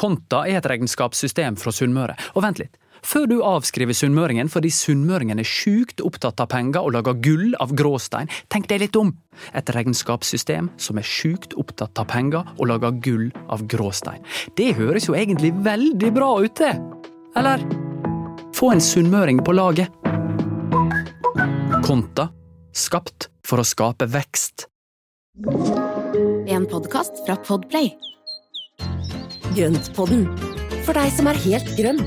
Konta et regnskapssystem fra Sunnmøre. Og vent litt. Før du avskriver sunnmøringen fordi sunnmøringen sjukt opptatt av penger og lager gull av gråstein, tenk deg litt om. Et regnskapssystem som sjukt opptatt av penger og lager gull av gråstein. Det høres jo egentlig veldig bra ut det. Eller? Få en sunnmøring på laget. Konta. Skapt for å skape vekst. En podcast fra Podplay. Grøntpodden. For deg som helt grønn.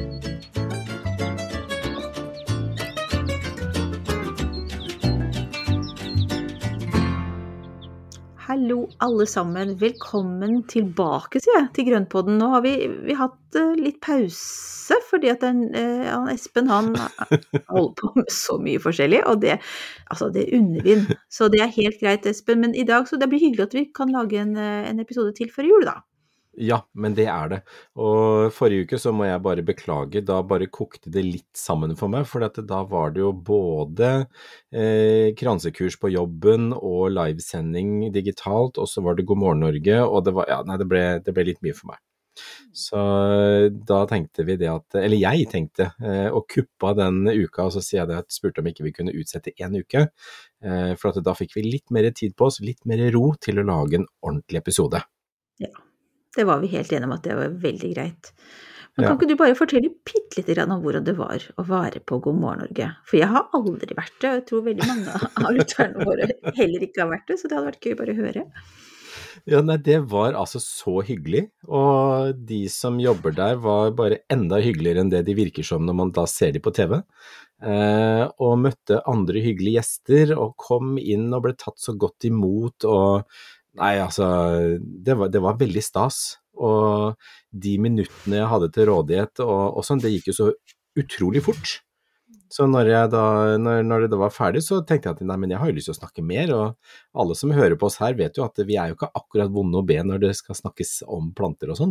Hallo alle sammen, velkommen tilbake sier jeg, til Grøntpodden. Nå har vi hatt litt pause, fordi at Espen han holder på med så mye forskjellig, og det unner vi. Så det helt greit, Espen, men i dag så det blir hyggelig at vi kan lage en episode til før jul da. Ja, men det det. Og forrige uke så må jeg bare beklage, da bare kokte det litt sammen for meg, for da var det jo både kransekurs på jobben og livesending digitalt, og så var det God morgen Norge, og det ble litt mye for meg. Så da tenkte vi det at, eller jeg tenkte, å kuppe av den uka, og så sier jeg det at spurte om ikke vi kunne utsette en uke, for at da fikk vi litt mer tid på oss, litt mer ro til å lage en ordentlig episode. Ja. Det var vi helt enige om at det var veldig greit. Men kan ikke du bare fortelle litt om hvordan det var å være på God morgen Norge? For jeg har aldri vært det, og jeg tror veldig mange av lytterne våre heller ikke har vært det, så det hadde vært gøy bare å høre. Ja, nei, det var altså så hyggelig, og de som jobber der var bare enda hyggeligere enn det de virker som når man da ser de på TV. Og møtte andre hyggelige gjester, og kom inn og ble tatt så godt imot, og nei, altså, det var veldig stas, og de minuttene jeg hadde til rådighet, og sånn, det gikk jo så utrolig fort. Så når det da var ferdig, så tenkte jeg at nei, men jeg har jo lyst til å snakke mer, og alle som hører på oss her vet jo at vi jo ikke akkurat vonde å be når det skal snakkes om planter og sånn.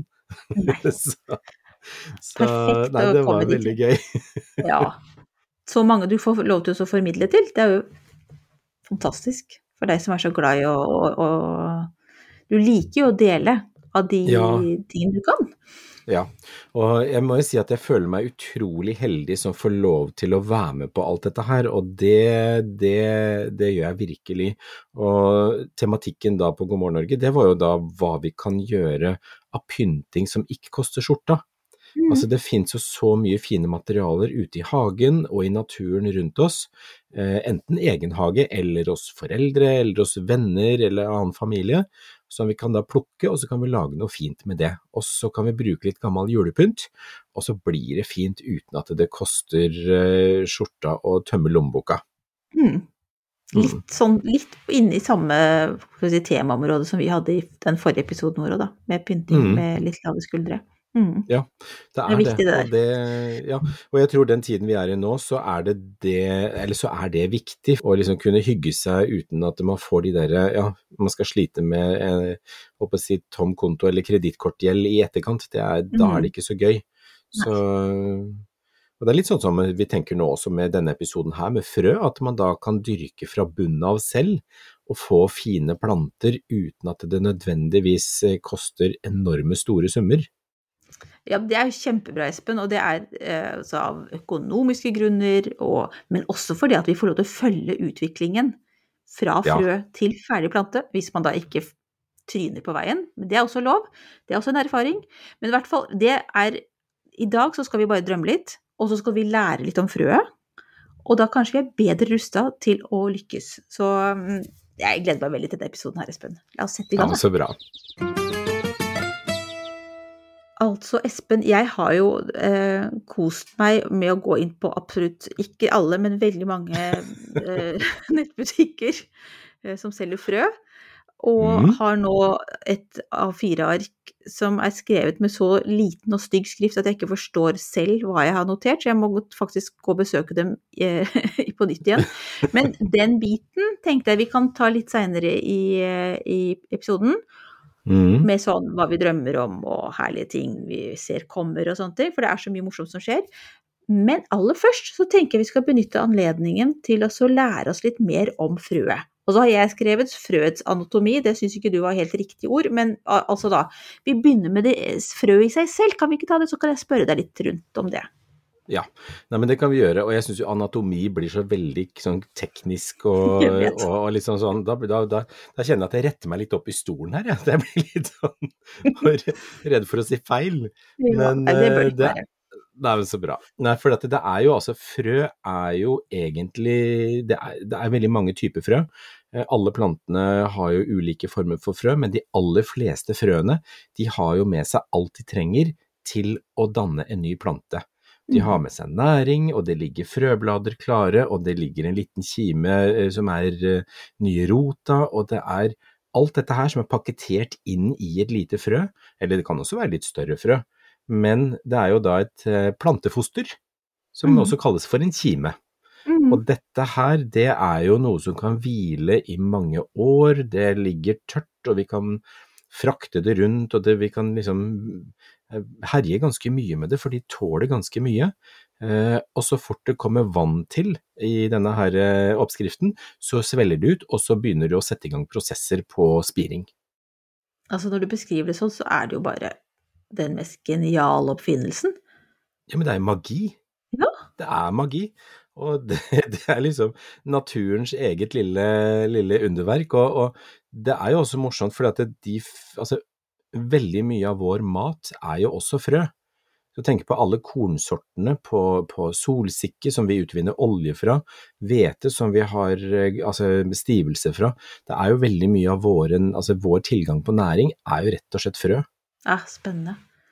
så nei, det var veldig gøy. Ja, så mange du får lov til å formidle til, det jo fantastisk. For deg som så glad i og du liker jo å dele av de tingene du kan. Ja, og jeg må jo si at jeg føler meg utrolig heldig som får lov til å være med på alt dette her, og det gjør jeg virkelig. Og tematikken da på God morgen Norge, det var jo da hva vi kan gjøre av pynting som ikke koster skjorta. Altså det finnes jo så mye fine materialer ute i hagen og i naturen rundt oss, enten egen hage eller hos foreldre eller hos venner eller annen familie, som vi kan da plukke, og så kan vi lage noe fint med det. Og så kan vi bruke litt gammel julepynt, og så blir det fint uten at det koster skjorta å tømme lommeboka. Litt inne i samme temaområde som vi hadde i den forrige episoden vår da, med pynting med litt lave skuldre. Ja, det viktig det. Og jeg tror den tiden vi i nå, så er det viktig å liksom kunne hygge seg uten at man får de der, man skal slite med tom konto eller kredittkortgjeld i etterkant, da det ikke så gøy. Så, og det litt sånn som vi tenker nå også med denne episoden her med frø, at man da kan dyrke fra bunnen av selv og få fine planter uten at det nødvendigvis koster enorme store summer. Ja, det jo kjempebra, Espen, og det altså av økonomiske grunner, men også fordi at vi får lov til å følge utviklingen fra frø til ferdig plante, hvis man da ikke tryner på veien. Men det også lov, det også en erfaring. Men i hvert fall, i dag så skal vi bare drømme litt, og så skal vi lære litt om frøet, og da kanskje vi bedre rustet til å lykkes. Så jeg gleder meg veldig til denne episoden her, Espen. La oss sette i gang. Ja, så bra. Altså, Espen, jeg har jo kost meg med å gå inn på absolutt, ikke alle, men veldig mange nettbutikker som selger frø, og har nå et A4-ark som skrevet med så liten og stygg skrift at jeg ikke forstår selv hva jeg har notert, så jeg må faktisk gå og besøke dem på nytt igjen. Men den biten tenkte jeg vi kan ta litt senere i episoden, med sånn hva vi drømmer om og herlige ting vi ser kommer og sånne ting, for det så mye morsomt som skjer. Men aller først så tenker jeg vi skal benytte anledningen til å så lære oss litt mer om frøet. Og så har jeg skrevet frøets anatomi, det synes ikke du var helt riktig ord, men altså da, vi begynner med det frø i seg selv, kan vi ikke ta det, så kan jeg spørre deg litt rundt om det. Ja, nei, men det kan vi gjøre, og jeg synes jo anatomi blir så veldig sånn teknisk og liksom sånn, da kjenner jeg at jeg retter meg litt opp i stolen her, ja. Jeg blir litt sånn redd for å si feil, men det bør ikke være. Det er jo så bra. Nei, for det er jo altså, frø er jo egentlig, det er veldig mange typer frø. Alle plantene har jo ulike former for frø, men de aller fleste frøene, de har jo med seg alt de trenger til å danne en ny plante. De har med seg næring, og det ligger frøblader klare, og det ligger en liten kime som nye rota, og det alt dette her som pakketert inn i et lite frø, eller det kan også være litt større frø, men det jo da et plantefoster, som også kalles for en kime. Og dette her, det jo noe som kan hvile i mange år, det ligger tørt, og vi kan frakte det rundt, og vi kan liksom herje ganske mye med det, for de tåler ganske mye. Og så fort det kommer vann til i denne her oppskriften, så svelger det ut, og så begynner det å sette i gang prosesser på spiring. Altså når du beskriver det sånn, så det jo bare den mest geniale oppfinnelsen. Ja, men det magi. Ja. Det magi. Og det liksom naturens eget lille underverk, og det jo også morsomt, for at altså, veldig mye av vår mat jo også frø. Så tenk på alle kornsortene på solsikke som vi utvinner olje fra, hvete som vi har stivelse fra. Det jo veldig mye av vår tilgang på næring jo rett og slett frø. Ja, spennende.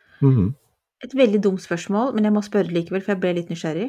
Et veldig dumt spørsmål, men jeg må spørre likevel, for jeg ble litt nysgjerrig.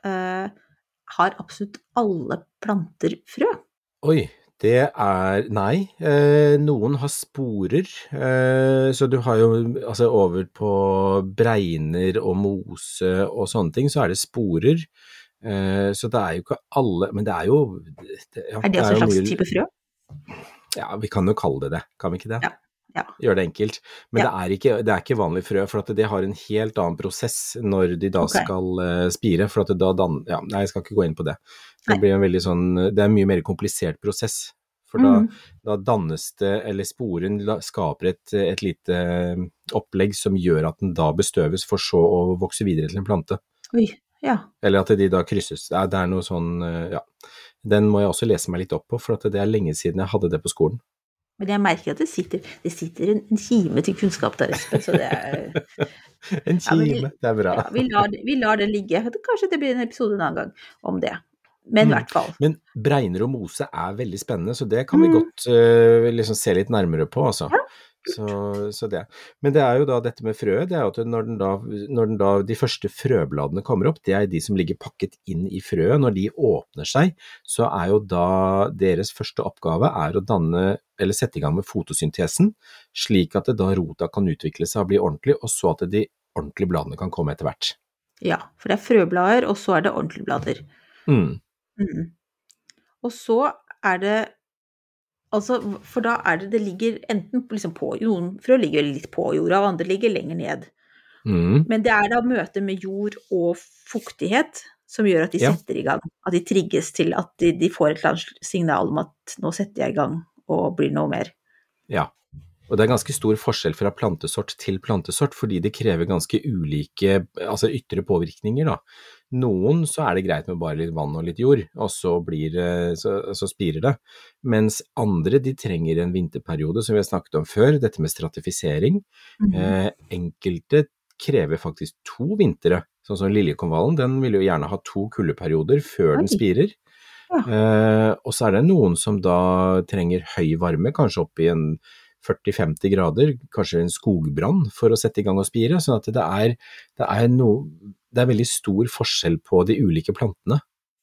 Har absolutt alle planter frø? Oi, det nei. Noen har sporer, så du har jo over på bregner og mose og sånne ting, så det sporer. Så det jo ikke alle, men det jo... det det en slags type frø? Ja, vi kan jo kalle det, kan vi ikke det? Ja. Gjør det enkelt. Men det ikke vanlig frø, for at det har en helt annen prosess når de da skal spire, for at det da nei, jeg skal ikke gå inn på det. Det blir en veldig sånn, det en mye mer komplisert prosess, for da dannes det, eller sporen skaper et lite opplegg som gjør at den da bestøves for så å vokse videre til en plante. Oi, ja. Eller at de da krysses. Det noe sånn, ja. Den må jeg også lese meg litt opp på, for at det lenge siden jeg hadde det på skolen. Men jeg merker at det sitter en kime til kunnskap der, Espen, så det En kime, det bra. Ja, vi lar det ligge. Kanskje det blir en episode en annen gang om det. Men i hvert fall. Men bregner og mose veldig spennende, så det kan vi godt liksom se litt nærmere på, altså. Ja. Så det. Men det jo da dette med frøet, det at når de første frøbladene kommer opp, det de som ligger pakket inn i frøet, når de åpner seg, så jo da deres første oppgave å danne, eller sette i gang med fotosyntesen, slik at det da rota kan utvikle seg og bli ordentlig, og så at de ordentlige bladene kan komme etter hvert. Ja, for det frøblader, og så det ordentlige blader. Og så det altså, for da det ligger enten liksom på, noen frø ligger litt på jorda, og andre ligger lenger ned. Men det da møte med jord og fuktighet som gjør at de setter i gang, at de trigges til at de får et eller annet signal om at nå setter jeg i gang og blir noe mer. Ja, og det ganske stor forskjell fra plantesort til plantesort, fordi det krever ganske ulike, ytre påvirkninger da. Noen så det greit med bare litt vann og litt jord, og så spirer det. Mens andre, de trenger en vinterperiode, som vi har snakket om før, dette med stratifisering. Enkelte krever faktisk 2 vintre, sånn som liljekonvallen, den vil jo gjerne ha 2 kuldeperioder før den spirer. Og så det noen som da trenger høy varme, kanskje opp i en 40-50 grader, kanskje en skogbrann for å sette i gang og spire, sånn at det veldig stor forskjell på de ulike plantene.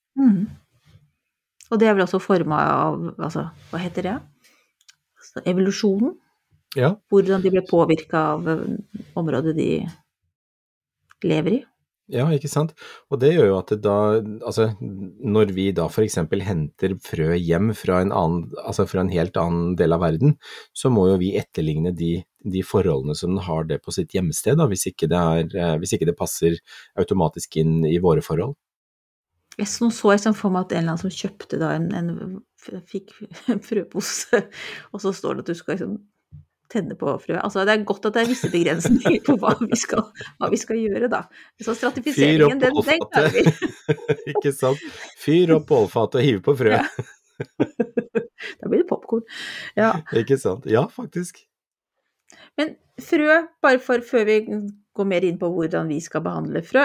Og det vel også formet av, hva heter det? Evolusjonen? Ja. Hvordan de ble påvirket av området de lever i? Ja, ikke sant? Og det gjør jo at det da, når vi da for eksempel henter frø hjem fra en helt annen del av verden, så må jo vi etterligne de forholdene som den har det på sitt hjemsted, da, hvis ikke det passer automatisk inn i våre forhold. Nå så jeg for meg at en eller annen som kjøpte da fikk en frøpose, og så står det at du skal liksom tenne på frø. Altså det godt at det visse begrensninger på hva vi skal gjøre da. Så stratifiseringen, den klarer vi. Ikke sant? Fyr opp bålfatet og hive på frø. Ja. Da blir det popcorn. Ja. Ikke sant? Ja, faktisk. Men frø, bare før vi går mer inn på hvordan vi skal behandle frø,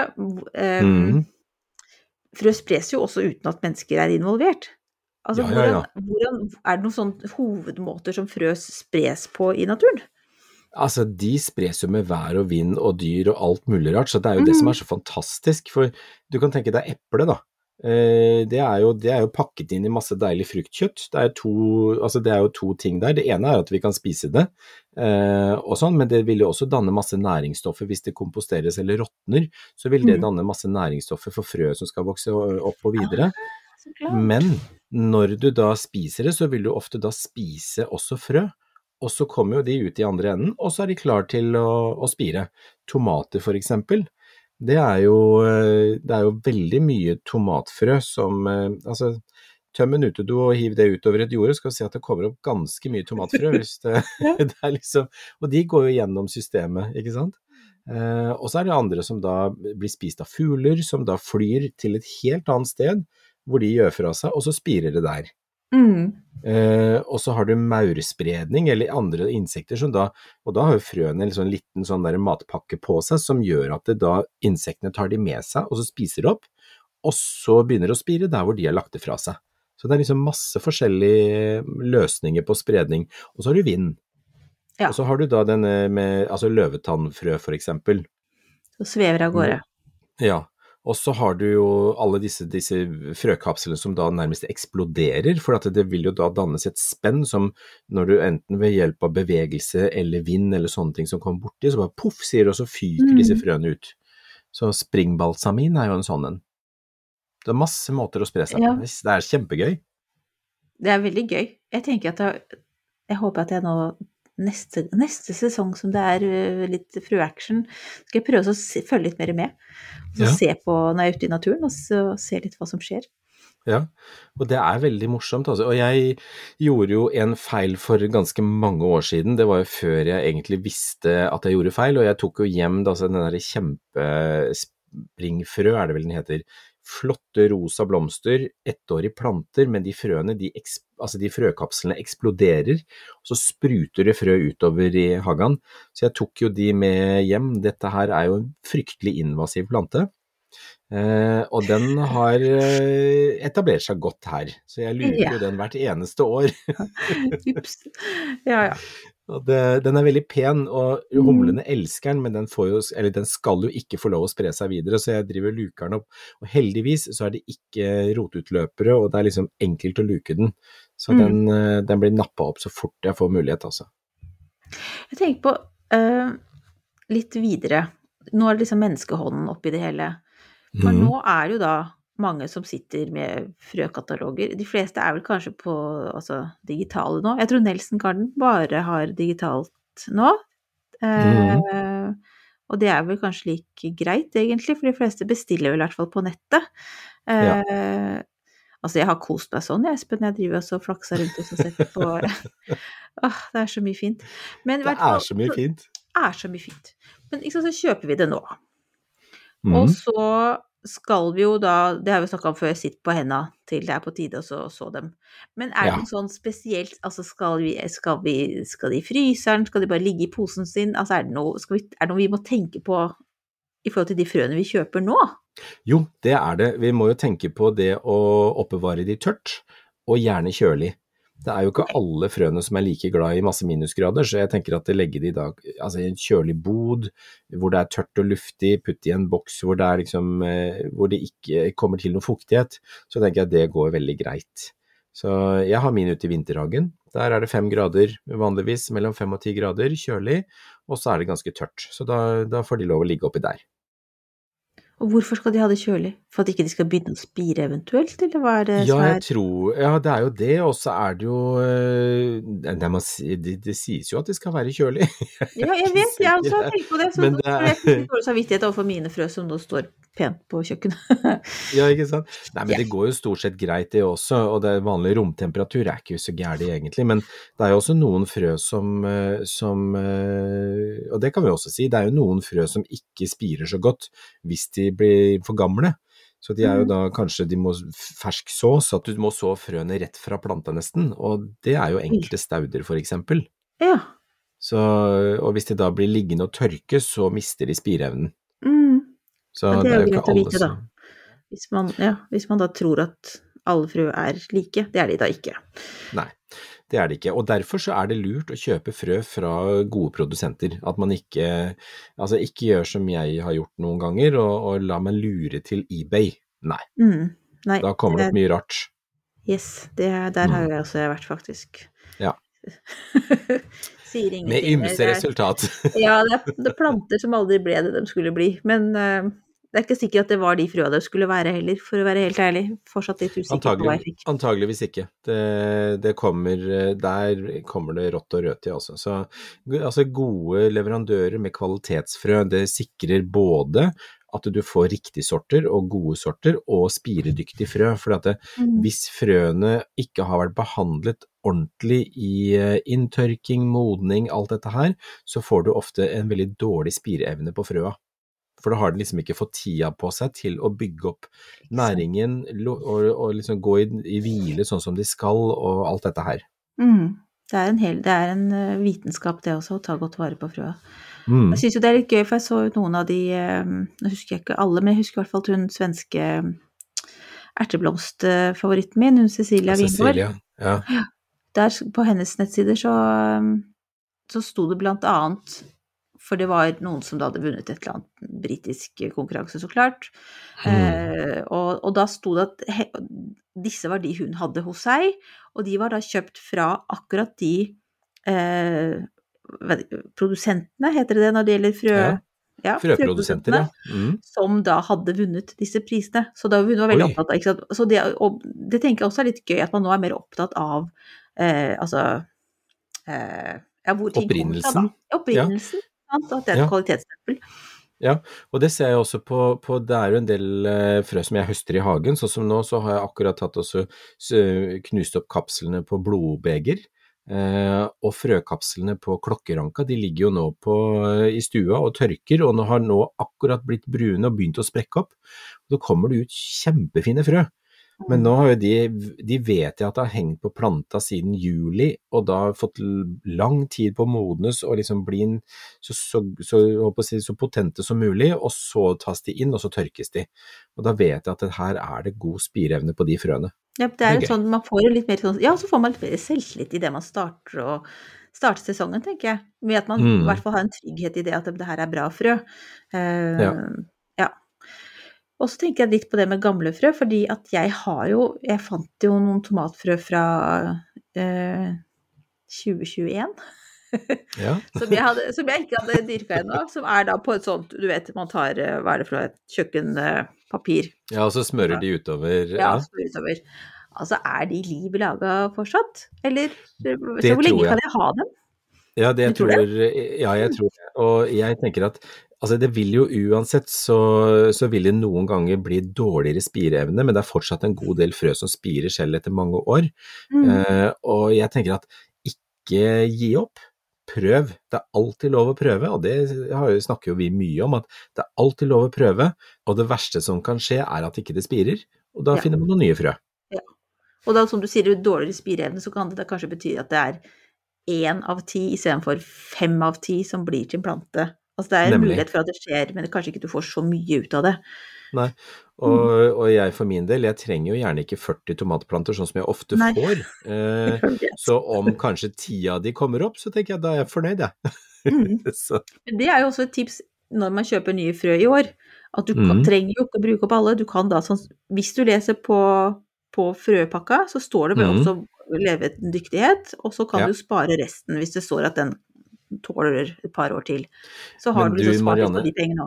frø spres jo også uten at mennesker involvert. Altså, hvordan det noen sånne hovedmåter som frø spres på i naturen? Altså, de spres jo med vær og vind og dyr og alt mulig rart, så det jo det som så fantastisk, for du kan tenke deg eple da. Det jo pakket inn i masse deilig fruktkjøtt. Det jo to ting der. Det ene at vi kan spise det, og sånn, men det vil jo også danne masse næringsstoffer hvis det komposteres eller råtner, så vil det danne masse næringsstoffer for frø som skal vokse opp og videre. Men når du da spiser det, så vil du ofte da spise også frø, og så kommer jo de ut i andre enden, og så de klar til å spire. Tomater for eksempel, det jo veldig mye tomatfrø som, altså tøm en utedo og hiv det utover et jorde, skal du se at det kommer opp ganske mye tomatfrø, hvis det liksom, og de går jo gjennom systemet, ikke sant? Og så det andre som da blir spist av fugler, som da flyr til et helt annet sted, hvor de gjør fra seg, og så spirer det der. Og så har du maurspredning, eller andre insekter som da, og da har jo frøene en liten sånn der matpakke på seg, som gjør at det da insektene tar de med seg, og så spiser det opp, og så begynner det å spire der hvor de har lagt det fra seg. Så det liksom masse forskjellige løsninger på spredning, og så har du vind. Ja. Og så har du da denne med, altså løvetannfrø for eksempel. Så svever av gårde. Ja. Og så har du jo alle disse frøkapslene som da nærmest eksploderer, for at det vil jo da dannes et spenn som når du enten ved hjelp av bevegelse eller vind eller sånne ting som kommer borti, så bare puff, sier og så fyker disse frøene ut. Så springbalsamin jo en sånn en. Det masse måter å spre seg på. Det kjempegøy. Det veldig gøy. Jeg tenker at jeg håper at jeg nå neste sesong som det litt frøaction, skal jeg prøve å følge litt mer med, og så se på når jeg ute i naturen, og så se litt hva som skjer. Ja, og det veldig morsomt altså. Og jeg gjorde jo en feil for ganske mange år siden, det var jo før jeg egentlig visste at jeg gjorde feil, og jeg tok jo hjem den der kjempespringfrø, det vel den heter, flotte rosa blomster, ettårige planter, men de frøene, de frøkapslene eksploderer, og så spruter det frø utover i hagen, så jeg tok jo de med hjem. Dette her jo en fryktelig invasiv plante, og den har etablert seg godt her, så jeg lurer jo den hvert eneste år. Ups, ja. Og den veldig pen, og humlene elsker den, men den skal jo ikke få lov å spre seg videre, så jeg driver lukeren opp, og heldigvis så det ikke rotutløpere, og det liksom enkelt å luke den, så den blir nappet opp så fort jeg får mulighet altså. Jeg tenker på litt videre, nå det liksom menneskehånden oppi det hele, for nå det jo da mange som sitter med frøkataloger. De fleste vel kanskje på digitale nå. Jeg tror Nelson Garden bare har digitalt nå. Og det vel kanskje like greit egentlig, for de fleste bestiller vel I hvert fall på nettet. Altså jeg har kost meg sånn, Espen, jeg driver også og flakser rundt og så setter på. Det så mye fint. Men, det så mye fint. Så mye fint. Men så kjøper vi det nå. Og så skal vi jo da, det har vi snakket om før, sitte på hendene til det på tide og så dem. Men det noe sånn spesielt, altså skal de I fryseren, skal de bare ligge I posen sin, altså det noe vi må tenke på I forhold til de frøene vi kjøper nå? Jo, det det. Vi må jo tenke på det å oppbevare de tørt, og gjerne kjølig. Det jo ikke alle frøene som like glad I masse minusgrader, så jeg tenker at det legger de da, altså I en kjølig bod, hvor det tørt og luftig, putt I en boks hvor det liksom, hvor det ikke kommer til noe fuktighet, så tenker jeg at det går veldig greit. Så jeg har min ute I vinterhagen, der det 5 grader vanligvis, mellom 5 og 10 grader, kjølig, og så det ganske tørt, så da får de lov å ligge oppi der. Og hvorfor skal de ha det kjølig? For at ikke de skal begynne å spire eventuelt, eller hva er det Ja, som jeg tror, ja, det er jo det, og så er det jo, det sies jo at det skal være kjølig. Ja, jeg vet, jeg også har tenkt på det, så Men nå det får jeg litt dårlig samvittighet overfor mine frø som nå står pent på kjøkkenet. ja, ikke sant? Nei, men Ja. det går jo stort sett greit det også, og det vanlige romtemperatur er ikke så gærlig egentlig, men det er jo også noen frø og det kan vi også si, det er jo noen frø som ikke spirer så godt hvis de blir for gamle. Så de er jo da kanskje, de må fersk så at du må så frøene rett fra planta nesten, og det er jo enkelte stauder for eksempel. Ja. Så, og hvis de da blir liggende og tørke, så mister de spireevnen. Så Ja, det er jo ikke greit å alle vite da. Hvis man da tror at alle frø er like, det er de da ikke. Nei, det er det ikke. Og derfor så er det lurt å kjøpe frø fra gode produsenter. At man ikke gjør som jeg har gjort noen ganger, og la meg lure til eBay. Nei, Nei, da kommer det opp mye rart. Yes, der har jeg også vært faktisk. Ja. Sier ingenting. Med ymse resultat. Ja, det planter som aldri ble det de skulle bli, men det er ikke sikkert at det var de frøa det skulle være heller, for å være helt ærlig. Fortsatt litt usikker på hva jeg fikk. Antageligvis ikke. Der kommer det rått og rødt i også. Så altså gode leverandører med kvalitetsfrø, det sikrer både at du får riktige sorter og gode sorter og spiredyktig frø, for at hvis frøene ikke har vært behandlet ordentlig i inntørking, modning, alt dette her, så får du ofte en veldig dårlig spireevne på frøa. For da har den liksom ikke fått tida på seg til å bygge opp næringen og liksom gå i hvile sånn som de skal og alt dette her. Det er en vitenskap det også, å ta godt vare på frøa. Jeg synes jo det er litt gøy, for jeg så noen av de, nå husker jeg ikke alle, men jeg husker i hvert fall hun svenske erteblomstfavoritten min, hun Cecilia Wingård. Ja. Der på hennes nettsider så sto det blant annet, for det var noen som da hadde vunnet et eller annet britisk konkurranse, så klart. Og da sto det at disse var de hun hadde hos seg, og de var da kjøpt fra akkurat de produsentene, heter det når det gjelder frø? Ja, frøprodusenter, som da hadde vunnet disse prisene. Så da hun var veldig opptatt av, ikke sant? Så det tenker jeg også er litt gøy, at man nå er mer opptatt av, hvor ting kommer fra da. Opprinnelsen. At det er et kvalitetsstempel. Ja, og det ser jeg også på det er jo en del frø som jeg høster i hagen, sånn som nå så har jeg akkurat tatt også knust opp kapslene på blodbeger, og frøkapslene på klokkeranka, de ligger jo nå i stua og tørker, og har nå akkurat blitt brune og begynt å sprekke opp, og da kommer det ut kjempefine frø. Men nå har jo de vet jeg at det har hengt på planta siden juli, og da har fått lang tid på å modnes og liksom bli så potente som mulig, og så tas de inn, og så tørkes de. Og da vet jeg at her er det god spireevne på de frøene. Ja, det er sånn, man får jo litt mer sånn, ja, så får man litt mer selvtillit i det man starter sesongen, tenker jeg. Med at man i hvert fall har en trygghet i det at det her er bra frø. Ja. Og så tenker jeg litt på det med gamle frø, fordi at jeg fant jo noen tomatfrø fra 2021, som jeg ikke hadde dyrket ennå, som er da på et sånt, du vet, man tar, hva er det for et kjøkkenpapir. Ja, og så smører de utover. Ja, smører utover. Altså, er de liv laget fortsatt? Eller, så hvor lenge kan jeg ha dem? Ja, jeg tror det. Og jeg tenker at det vil jo uansett, så vil det noen ganger bli dårligere spireevne, men det er fortsatt en god del frø som spirer selv etter mange år. Og jeg tenker at ikke gi opp, prøv. Det er alltid lov å prøve, og det snakker jo vi mye om, at det er alltid lov å prøve, og det verste som kan skje er at ikke det spirer, og da finner man noen nye frø. Ja. Og da, som du sier, dårligere spireevne, så kan det kanskje bety at det er 1 av 10 i stedet for 5 av 10 som blir til en plante. Altså det er en mulighet for at det skjer, men kanskje ikke du får så mye ut av det. Nei, og jeg for min del, jeg trenger jo gjerne ikke 40 tomatplanter sånn som jeg ofte får. Så om kanskje 10 av de kommer opp, så tenker jeg da er jeg fornøyd, Det er jo også et tips når man kjøper nye frø i år, at du trenger jo ikke å bruke opp alle. Du kan da, hvis du leser på frøpakka, så står det bare også levedyktighet, og så kan du spare resten hvis det står at den tåler et par år til. Så har du liksom spart litt på de pengene også.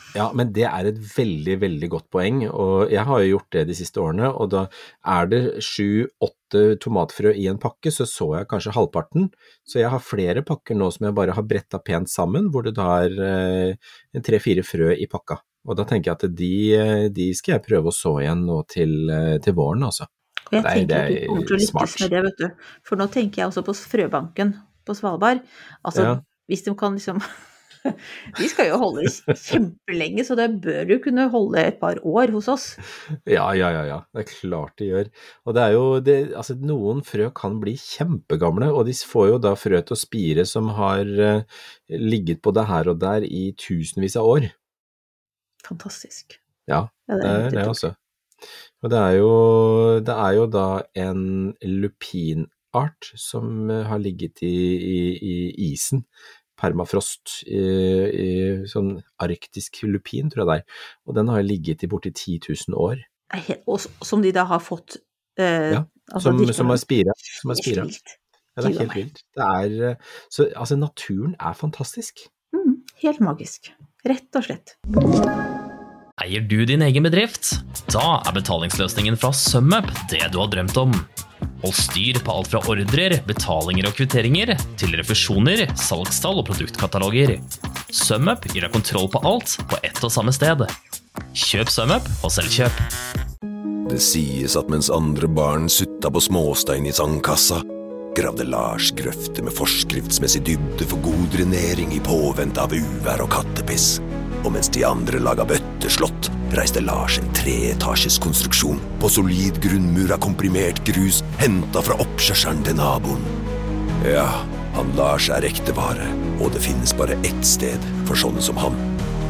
Ja, men det et veldig, veldig godt poeng, og jeg har jo gjort det de siste årene, og da det 7-8 tomatfrø i en pakke, så jeg kanskje halvparten, så jeg har flere pakker nå som jeg bare har brettet pent sammen, hvor det da 3-4 frø i pakka, og da tenker jeg at de skal jeg prøve å så igjen nå til våren, altså. Og jeg tenker at du kommer til å lykkes smart. med det, vet du. For nå tenker jeg også på frøbanken på Svalbard. Altså, hvis de kan liksom... De skal jo holde kjempelenge, så det bør jo kunne holde et par år hos oss. Ja, det klart de gjør. Og det jo, altså noen frø kan bli kjempegamle, og de får jo da frø til å spire som har ligget på det her og der i tusenvis av år. Fantastisk. Ja, det også. Og det jo da en lupinart som har ligget i isen, permafrost i sånn arktisk lupin, tror jeg det og den har ligget i borti 10 000 år. Og som de da har fått altså som har spiret. Ja, det helt vilt. Så, altså, naturen fantastisk. Helt magisk. Rett og slett. Eier du din egen bedrift? Da betalingsløsningen fra SumUp det du har drømt om. Hold styr på alt fra ordrer, betalinger og kvitteringer, til refusjoner, salgstall og produktkataloger. SumUp gir deg kontroll på alt på ett og samme sted. Kjøp SumUp og Selvkjøp. Det sies at mens andre barn sutta på småstein i sandkassa, gravde Lars grøfter med forskriftsmessig dybde for god drenering i påvente av uvær og kattepiss. Og mens de andre laget bøtteslott, reiste Lars en 3-etasjes konstruksjon på solid grunnmur av komprimert grus, hentet fra oppkjørselen til naboen. Ja, han Lars ekte vare, og det finnes bare ett sted for sånne som han.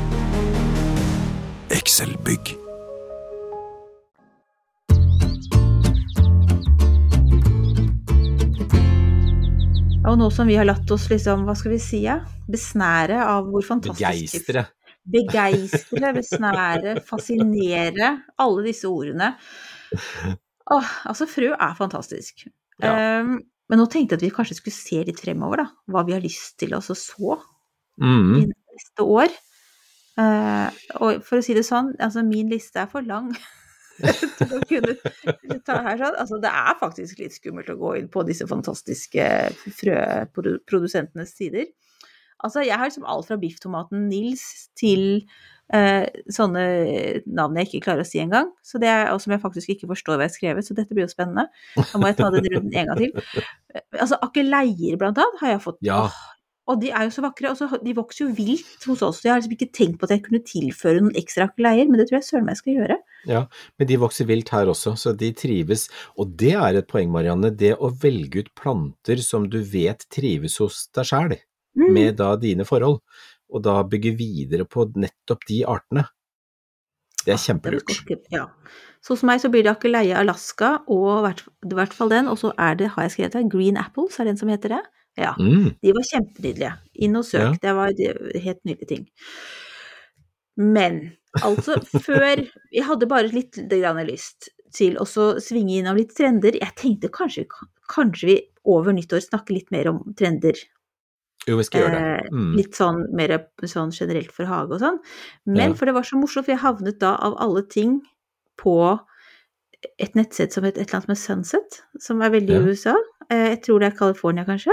Excel-bygg. Og nå som vi har latt oss liksom, hva skal vi si, besnære av hvor fantastisk... Begeistre, besnære, fascinere, alle disse ordene. Altså frø fantastisk. Ja. Men nå tenkte jeg at vi kanskje skulle se litt fremover da, hva vi har lyst til å så i neste år. Og for å si det sånn, altså min liste for lang til å kunne ta her sånn. Altså det faktisk litt skummelt å gå inn på disse fantastiske frøprodusentenes sider. Altså, jeg har liksom alt fra bifftomaten Nils til sånne navn jeg ikke klarer å si engang, så det og som jeg faktisk ikke forstår hva jeg har skrevet, så dette blir jo spennende. Da må jeg ta den runden en gang til. Altså, akeleier blant annet har jeg fått. Ja. Og de jo så vakre, og så, de vokser jo vilt hos oss, så jeg har liksom ikke tenkt på at jeg kunne tilføre noen ekstra akeleier, men det tror jeg søren meg skal gjøre. Ja, men de vokser vilt her også, så de trives, og det et poeng, Marianne, det å velge ut planter som du vet trives hos deg selv. Med da dine forhold, og da bygge videre på nettopp de artene. Det kjempelurt. Ja. Så hos meg så blir det akeleie Alaska, og i hvert fall den, og så har jeg skrevet her, Green Apples, den som heter det? Ja, de var kjempenydelige. Inn og søk, det var helt nydelige ting. Men, altså, før, jeg hadde bare litt lyst til å så svinge inn av litt trender. Jeg tenkte kanskje vi over nyttår snakker litt mer om trender. Jo, vi skal gjøre det. Litt sånn, mer sånn generelt for hage og sånn. Men for det var så morsomt, for jeg havnet da av alle ting på et nettsted som heter et eller annet med Sunset, som veldig i USA. Jeg tror det California kanskje.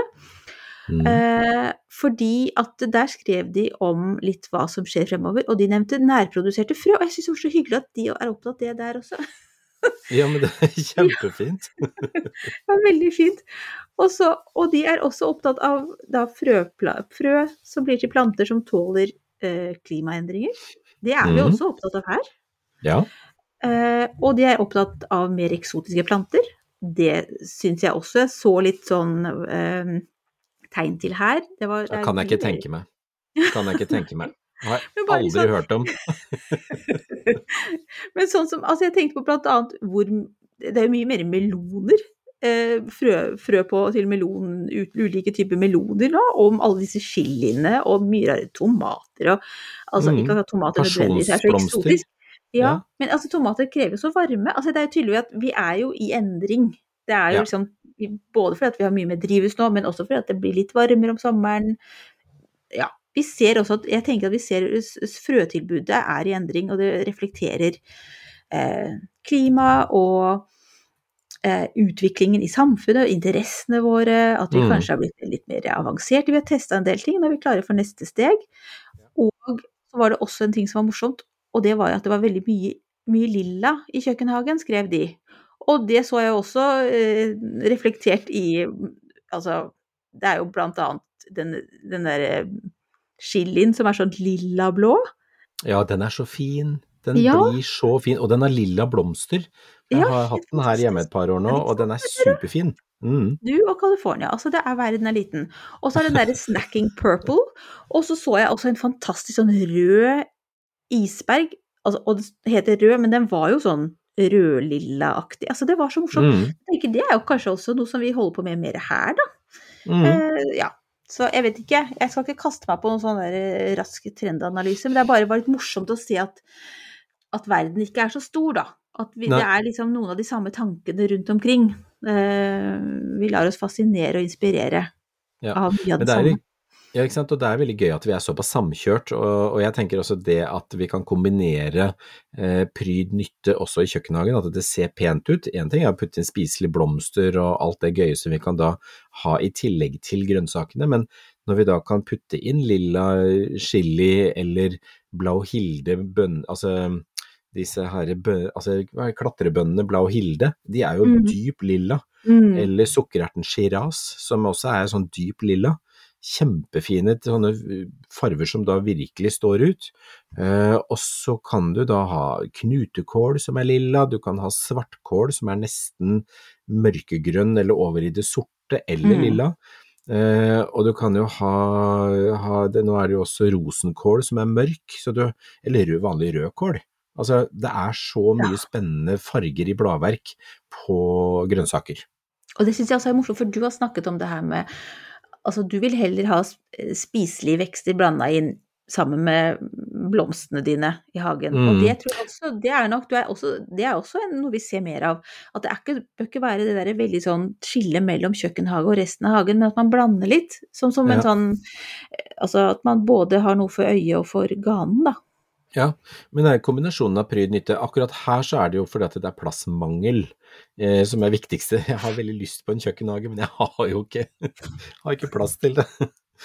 Fordi at der skrev de om litt hva som skjer fremover, og de nevnte nærproduserte frø, og jeg synes det var så hyggelig at de opptatt det der også. Ja, men det kjempefint. Det var veldig fint. Og de også opptatt av da frø som blir til planter som tåler klimaendringer. Det vi også opptatt av her. Ja. Og de opptatt av mer eksotiske planter. Det synes jeg også så litt sånn tegn til her. Det kan jeg ikke tenke meg. Har jeg aldri hørt om. Men sånn som, altså jeg tenkte på blant annet det jo mye mer meloner, frø på til melon, ulike typer meloner nå, om alle disse chiliene og mye rare tomater, og, altså ikke at tomater nødvendigvis så eksotisk. Ja, men altså tomater krever så varme, altså det jo tydelig at vi jo i endring. Det jo liksom, både fordi at vi har mye mer drivhus nå, men også fordi at det blir litt varmere om sommeren. Ja. vi ser også at, jeg tenker at vi ser frøtilbudet er i endring, og det reflekterer klima og utviklingen i samfunnet, interessene våre, at vi kanskje har blitt litt mer avansert, vi har testet en del ting, når vi klarer for neste steg. Og så var det også en ting som var morsomt, og det var jo at det var veldig mye lilla i kjøkkenhagen, skrev de. Og det så jeg også reflektert i, altså, det er jo blant annet den der chilien som er sånn lilla-blå. Ja, den er så fin. Den blir så fin, og den har lilla blomster. Jeg har hatt den her hjemme et par år nå, og den er superfin. Du og California, altså verden er liten. Og så er den der snacking purple, og så jeg også en fantastisk sånn rød isberg, altså, og det heter rød, men den var jo sånn rød-lilla-aktig. Altså det var så morsomt. Jeg tenker, det er jo kanskje også noe som vi holder på med mer her da. Ja. Så jeg vet ikke, jeg skal ikke kaste meg på noen sånn der rask trendanalyse, men det er bare litt morsomt å se at verden ikke er så stor da. At det er liksom noen av de samme tankene rundt omkring. Vi lar oss fascinere og inspirere av mye av det samme. Ja, ikke sant? Og det er veldig gøy at vi er såpass samkjørt, og jeg tenker også det at vi kan kombinere pryd nytte også i kjøkkenhagen, at det ser pent ut. En ting er å putte inn spiselige blomster og alt det gøye som vi kan da ha i tillegg til grønnsakene, men når vi da kan putte inn lilla chili eller blå hilde altså disse her klatrebønnene blå hilde, de er jo dyp lilla, eller sukkererten shiraz, som også er sånn dyp lilla, kjempefine sånne farver som da virkelig står ut, og så kan du da ha knutekål som er lilla, du kan ha svartkål som er nesten mørkegrønn eller over i det sorte eller lilla, og du kan jo ha det, nå er det jo også rosenkål som er mørk, eller vanlig rødkål. Altså, det er så mye spennende farger i bladverk på grønnsaker. Og det synes jeg også er morsomt, for du har snakket om det her med, altså du vil heller ha spiselige vekster blandet inn sammen med blomstene dine i hagen. Og det tror jeg også, det er også noe vi ser mer av, at det bør ikke være det der veldig sånn skille mellom kjøkkenhage og resten av hagen, men at man blander litt, som en sånn, altså at man både har noe for øye og for ganen da. Ja, men det er kombinasjonen av pryd nytte. Akkurat her så er det jo fordi at det er plassmangel som er viktigste. Jeg har veldig lyst på en kjøkkenhage, men jeg har jo ikke plass til det.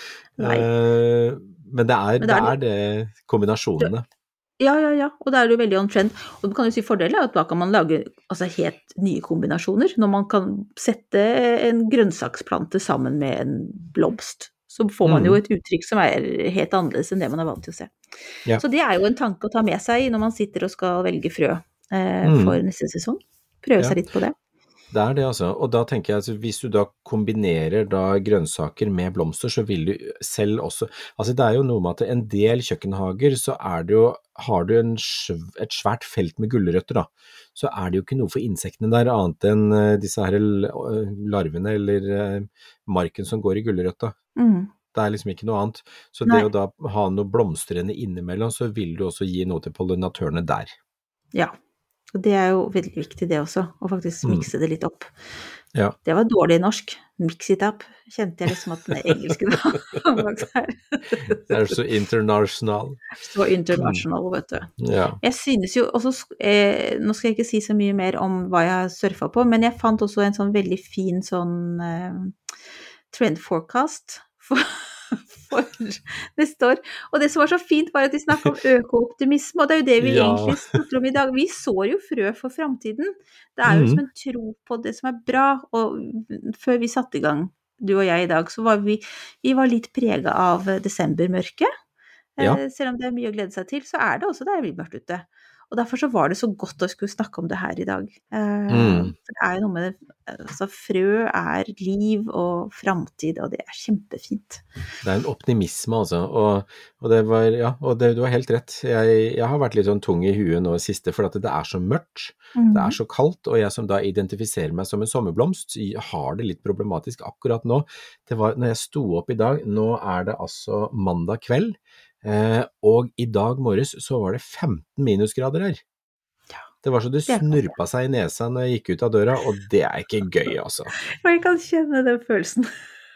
Men det er det kombinasjonene. Ja, og da er det jo veldig on trend. Og du kan jo si fordelen at da kan man lage helt nye kombinasjoner, når man kan sette en grønnsaksplante sammen med en blomst. Så får man jo et uttrykk som er helt annerledes enn det man er vant til å se. Ja. Så det er jo en tanke å ta med seg når man sitter og skal velge frø for neste sesong. Prøve seg litt på det. Det er det altså, og da tenker jeg, altså, hvis du da kombinerer da grønnsaker med blomster, så vil du selv også, altså det er jo noe med at en del kjøkkenhager, så har du et svært felt med gulrøtter da, så er det jo ikke noe for insektene der, annet enn disse her larvene eller marken som går i gulrøtta. Det er liksom ikke noe annet, så det å da ha noe blomstrende innimellom, så vil du også gi noe til pollinatørene der. Ja. Og det er jo veldig viktig det også, å faktisk mikse det litt opp. Ja. Det var dårlig norsk. Mix it up. Kjente jeg liksom at den engelske da. Det er så international. Så international, vet du. Ja. Jeg synes jo også, nå skal jeg ikke si så mye mer om hva jeg har surfet på, men jeg fant også en sånn veldig fin sånn trend forecast for neste år. Og det som var så fint var at de snakket om øko-optimisme, og det er jo det vi egentlig snakker om i dag. Vi sår jo frø for fremtiden. Det er jo som en tro på det som er bra, og før vi satte i gang, du og jeg i dag, så var vi var litt preget av desembermørket. Selv om det er mye å glede seg til, så er det også der vi mørkt ute. Og derfor så var det så godt å skulle snakke om det her i dag. For det er jo noe med det, altså frø er liv og fremtid, og det er kjempefint. Det er en optimisme altså, og det var, du har helt rett. Jeg har vært litt sånn tung i huet nå siste, for at det er så mørkt, det er så kaldt, og jeg som da identifiserer meg som en sommerblomst, har det litt problematisk akkurat nå. Det var, når jeg sto opp i dag, nå er det altså mandag kveld, og i dag morges så var det 15 minusgrader her. Det var så det snurpa seg i nesa når jeg gikk ut av døra, og det er ikke gøy altså. Og jeg kan kjenne den følelsen.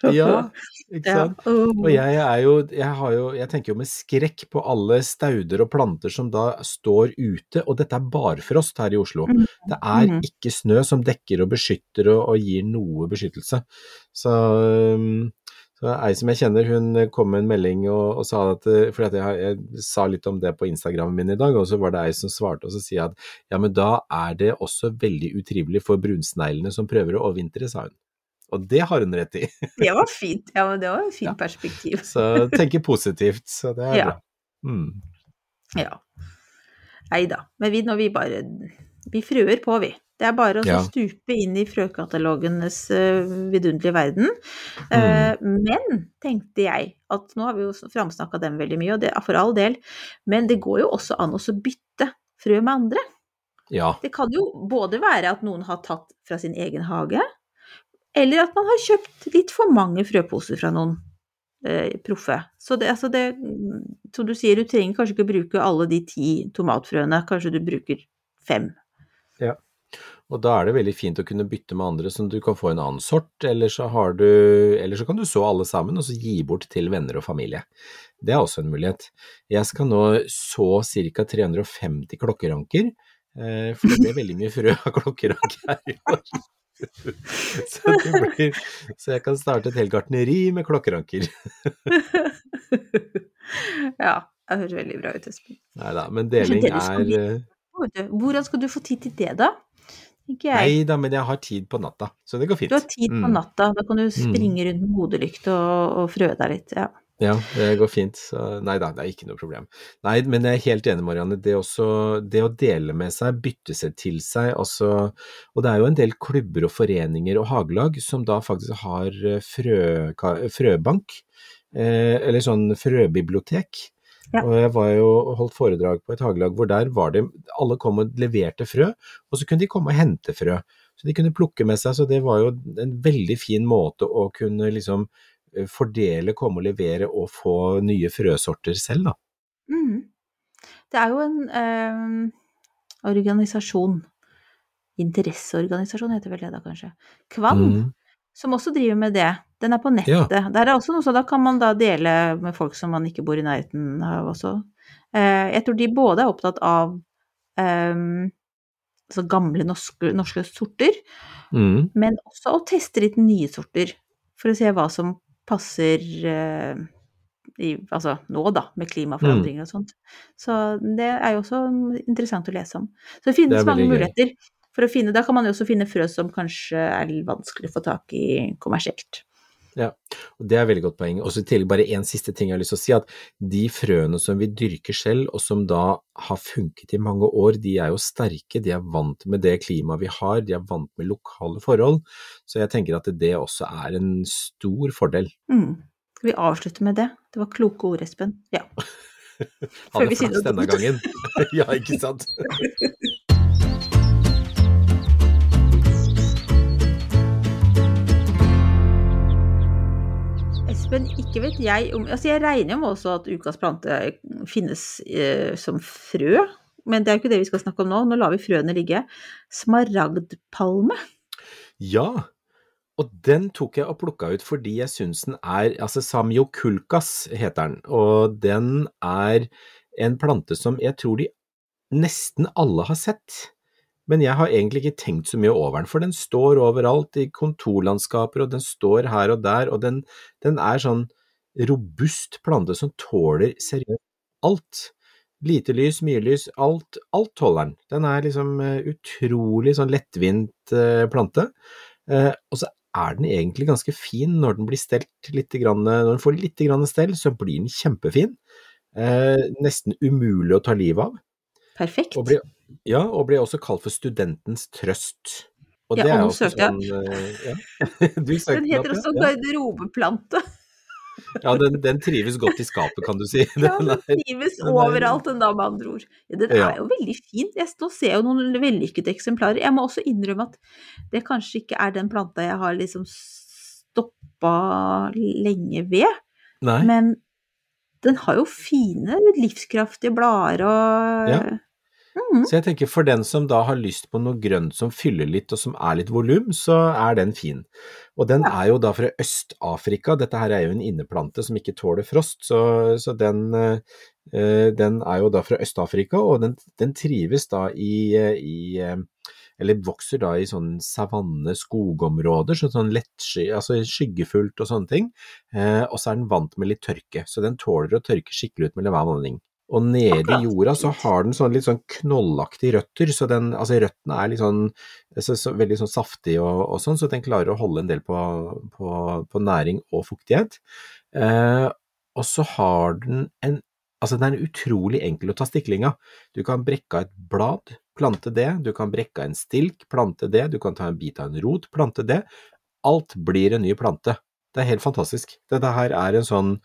Ja, ikke sant? Og jeg tenker jo med skrekk på alle stauder og planter som da står ute, og dette barfrost her i Oslo. Det ikke snø som dekker og beskytter og gir noe beskyttelse. Så ei som jeg kjenner, hun kom med en melding og sa at, fordi at jeg sa litt om det på Instagramen min i dag, og så var det ei som svarte, og så sier jeg at, ja, men da det også veldig utrivelig for brunsneglene som prøver å overvintre, sa hun. Og det har hun rett i. Det var fint, ja, men det var en fin perspektiv. Så tenker positivt, så det bra. Ja. Neida, men vi frøer på, vi. Det bare å stupe inn i frøkatalogenes vidunderlige verden. Men, tenkte jeg, at nå har vi jo framsnakket dem veldig mye, og det for all del, men det går jo også an å bytte frø med andre. Ja. Det kan jo både være at noen har tatt fra sin egen hage, eller at man har kjøpt litt for mange frøposer fra noen proffe. Så som du sier, du trenger kanskje ikke bruke alle de 10 tomatfrøene, kanskje du bruker 5. Ja, og da det veldig fint å kunne bytte med andre, så du kan få en annen sort, eller så kan du så alle sammen, og så gi bort til venner og familie. Det også en mulighet. Jeg skal nå så cirka 350 klokkeranker, for det ble veldig mye frø av klokkerank her i år. Så jeg kan starte et helt gartneri med klokkeranker. Ja, det høres veldig bra ut, Espen. Neida, men deling Hvordan skal du få tid til det da? Neida, men jeg har tid på natta, så det går fint. Du har tid på natta, da kan du springe rundt med hodelykt og frø deg litt, ja. Ja, det går fint. Så, neida, det ikke noe problem. Nei, men jeg helt enig, Marianne. Det å dele med seg, bytte seg til seg, og det jo en del klubber og foreninger og hagelag som da faktisk har frøbank, eller sånn frøbibliotek. Ja. Og jeg var jo holdt foredrag på et hagelag hvor der var det, alle kom og leverte frø, og så kunne de komme og hente frø. Så de kunne plukke med seg, så det var jo en veldig fin måte å kunne liksom fordele, komme og levere og få nye frøsorter selv da. Det jo en organisasjon, interesseorganisasjon heter vel det da kanskje, Kvann, som også driver med det. Den på nettet. Ja. Der også noe, så da kan man da dele med folk som man ikke bor i nærheten av også. Jeg tror de både opptatt av så gamle norske sorter, men også å teste litt nye sorter, for å se hva som passer altså nå da, med klimaforandringer og sånt. Så det jo også interessant å lese om. Så det finnes mange muligheter for å finne, da kan man jo også finne frø som kanskje litt vanskelig å få tak i kommersielt. Ja, og det veldig godt poeng. Og så til bare en siste ting jeg har lyst til å si, at de frøene som vi dyrker selv, og som da har funket i mange år, de jo sterke, de vant med det klimaet vi har, de vant med lokale forhold, så jeg tenker at det også en stor fordel. Skal vi avslutte med det? Det var kloke ord, Espen. Ja. Ha det flaks denne gangen. Ja, ikke sant? Men ikke vet jeg om, altså jeg regner jo også at ukas plante finnes som frø, men det jo ikke det vi skal snakke om nå lar vi frøene ligge. Smaragdpalme. Ja, og den tok jeg og plukket ut fordi jeg synes den altså Samioculcas heter den, og den en plante som jeg tror de nesten alle har sett. Men jeg har egentlig ikke tenkt så mye over den, for den står overalt i kontorlandskaper, og den står her og der, og den sånn robust plante som tåler seriøst alt. Lite lys, mye lys, alt tåler den. Den liksom utrolig sånn lettvint plante, og så den egentlig ganske fin når den blir stelt litt grann, når den får litt grann stell, så blir den kjempefin. Nesten umulig å ta livet av. Perfekt. Og ble også kalt for studentens trøst. Og det og også sånn, du den heter også garderobeplante. Ja, den trives godt i skapet, kan du si. Ja, den trives overalt, den da med andre ord. Ja, den jo veldig fin. Nå ser jo noen vellykkede eksemplarer. Jeg må også innrømme at det kanskje ikke den planta jeg har liksom stoppet lenge ved. Nei. Men den har jo fine, livskraftige blader og... Ja. Så jeg tenker for den som da har lyst på noe grønt som fyller litt og som litt volum, så den fin. Og den jo da fra Øst-Afrika, dette her jo en inneplante som ikke tåler frost, så den jo da fra Øst-Afrika, og den trives da eller vokser da i sånn savanne skogområder, sånn altså skyggefullt og sånne ting, og så den vant med litt tørke, så den tåler å tørke skikkelig ut med hver vanning. Og nede i jorda så har den sånn litt sånn knollaktige røtter, så altså røttene litt sånn, så veldig sånn saftig og sånn, så den klarer å holde en del på næring og fuktighet. Og så har den altså den utrolig enkel å ta stiklinga. Du kan brekke av et blad, plante det, du kan brekke av en stilk, plante det, du kan ta en bit av en rot, plante det. Alt blir en ny plante. Det helt fantastisk. Dette her en sånn,